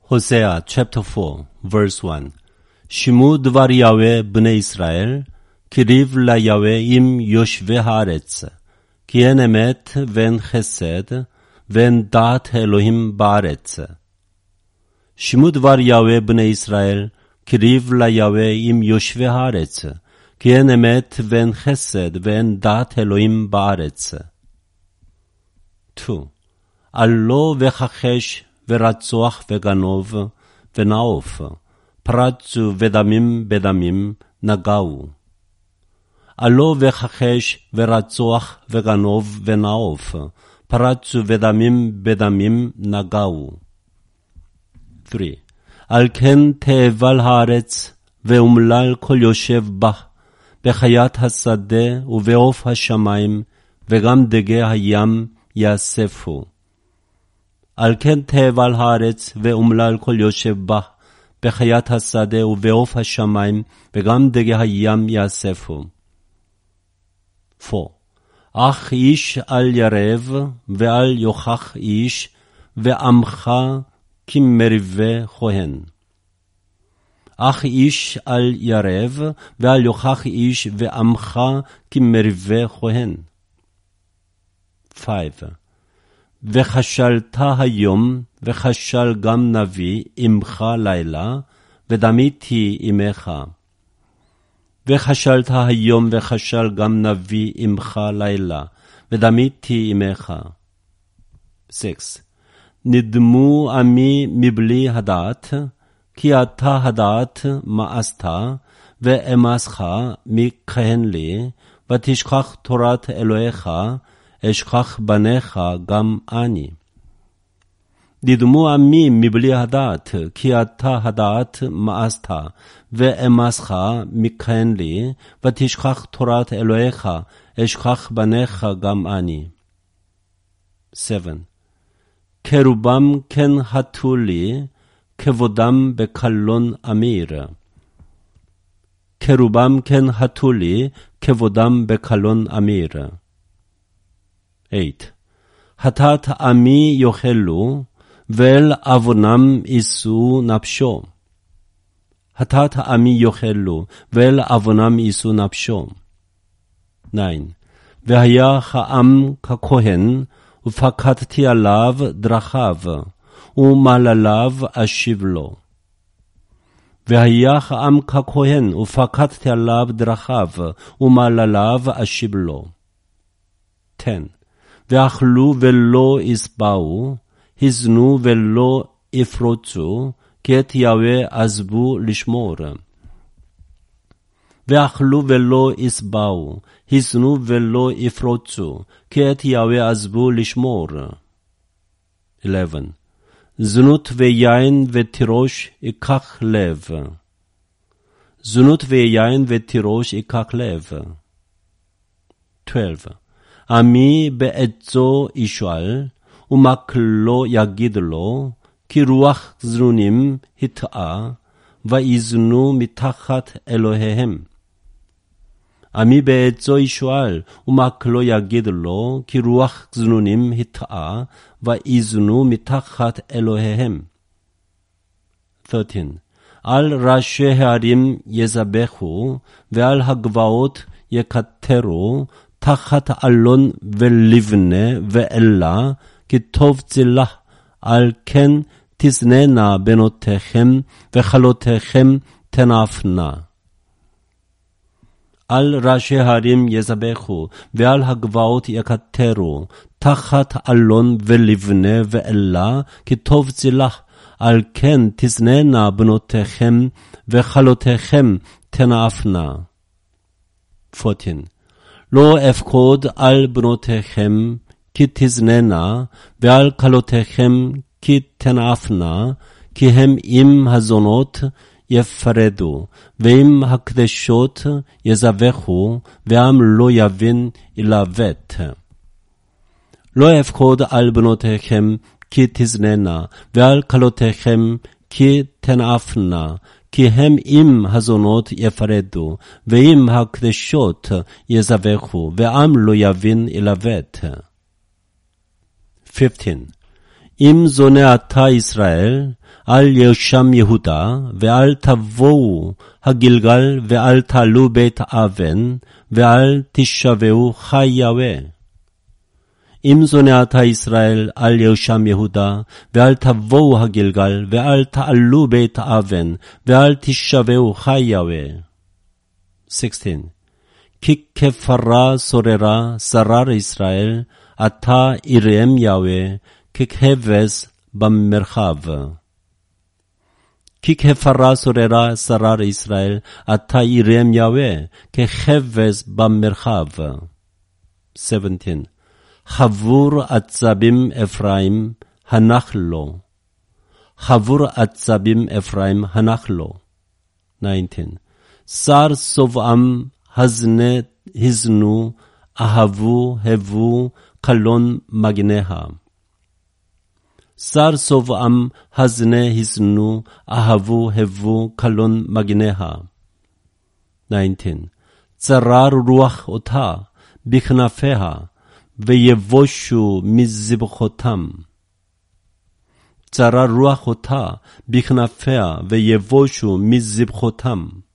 Hosea chapter 4 verse 1 שמעו דבר יהוה בני ישראל, קריב ליהוה עם יושבי הארץ, כי אין אמת ואין חסד ואין דעת אלוהים בארץ. שמעו דבר יהוה בני ישראל, קריב ליהוה עם יושבי הארץ, כי אין אמת ואין חסד ואין דעת אלוהים בארץ. 2. עלו וכחש ורצוח וגנוב ונעוף, פרצו ודמים בדמים נגעו. עלו וכחש ורצוח וגנוב ונעוף, פרצו ודמים בדמים נגעו. 3. על כן תאבל הארץ ואומלל כל יושב בה, בחיית השדה ובעוף השמיים, וגם דגי הים יאספו. על כן תאבל הארץ ואומלל כל יושב בה, בחיית השדה ובעוף השמיים, וגם דגי הים יאספו. 4. אך איש אל ירב ואל יוכח איש, ועמך כמריבי כהן. אך איש אל ירב ואל יוכח איש, ועמך כמריבי כהן. 5. וחשלת היום, וחשל גם נביא עמך לילה, ודמיתי עמך. וחשלת היום, וחשל גם נביא עמך לילה, ודמיתי עמך. 6. נדמו עמי מבלי הדעת, כי אתה הדעת מאסת, ואמסך מכהן לי, ותשכח תורת אלוהיך, אשכח בניך גם אני. נדמו עמי מבלי הדעת, כי אתה הדעת מאסת, ואמסך מכהן לי, ותשכח תורת אלוהיך, אשכח בניך גם אני. 7. כרובם כן הטו לי, כבודם בקלון אמיר. כרובם כן הטו לי, כבודם בקלון אמיר. 8. חטאת עמי יאכלו, ואל עוונם יישאו נפשו. חטאת עמי יאכלו, ואל עוונם יישאו נפשו. 9. והיה העם ככהן, ופקדתי עליו דרכיו, ומעלליו אשיב לו. והיה העם ככהן, ופקדתי עליו דרכיו, ומעלליו אשיב לו. 10. ואכלו ולא ישבעו, הזנו ולא יפרוצו, כי את יהוה עזבו לשמור. ואכלו ולא ישבעו, הזנו ולא יפרוצו, כי את יהוה עזבו לשמור. 11. זנות ויין ותירוש ייקח לב. זנות ויין ותירוש ייקח לב. 12. עמי בעצו ישאל, ומקלו יגיד לו, כי רוח זנונים הטעה, ויזנו מתחת אלוהיהם. עמי בעצו ישאל, ומקלו יגיד לו, כי רוח זנונים הטעה, ויזנו מתחת אלוהיהם. 13. על ראשי הערים יזבחו, ועל הגבעות יקטרו, תחת אלון ולבנה ואלה, כי טוב צילה, על כן תזננה בנותיכם, וחלותיכם תנאפנה. על ראשי הערים יזבחו, ועל הגבעות יקטרו, תחת אלון ולבנה ואלה, כי טוב צילה, על כן תזננה בנותיכם, וחלותיכם תנאפנה. 14. לא אפקוד על בנותיכם, כי תזננה, ועל כלותיכם, כי תנאפנה, כי הם עם הזונות יפרדו, ועם הקדשות יזבחו, ועם לא יבין ילבט. לא אפקוד על בנותיכם, כי תזננה, ועל כלותיכם, כי תנאפנה, כי הם עם הזונות יפרדו, ועם הקדשות יזבחו, ועם לא יבין ילבט. 15. אם זונה אתה ישראל, אל ישם יהודה, ואל תבואו הגלגל, ואל תעלו בית אבן, ואל תשבעו חי יהוה. אם זונה אתה ישראל, אל ישם יהודה, ואל תבואו הגלגל, ואל תעלו בית אבן, ואל תשבעו חי יהוה. 16. כי כפרה סוררה שרר ישראל, אתה יראם יהוה, ככבש במרחב. כי כפרה סוררה שרר ישראל, אתה יראם יהוה, ככבש במרחב. 17. חבור עצבים אפרים, הנח לו. חבור עצבים אפרים, הנח לו. 19. שר סובעם הזנו, אהבו, הבו, קלון מגניה. שר סובעם הזנו, אהבו, הבו, קלון מגניה. 19. צרר רוח אותה בכנפיה, ויבושו מזבחותם. צרר רוח אותה בכנפיה, ויבושו מזבחותם.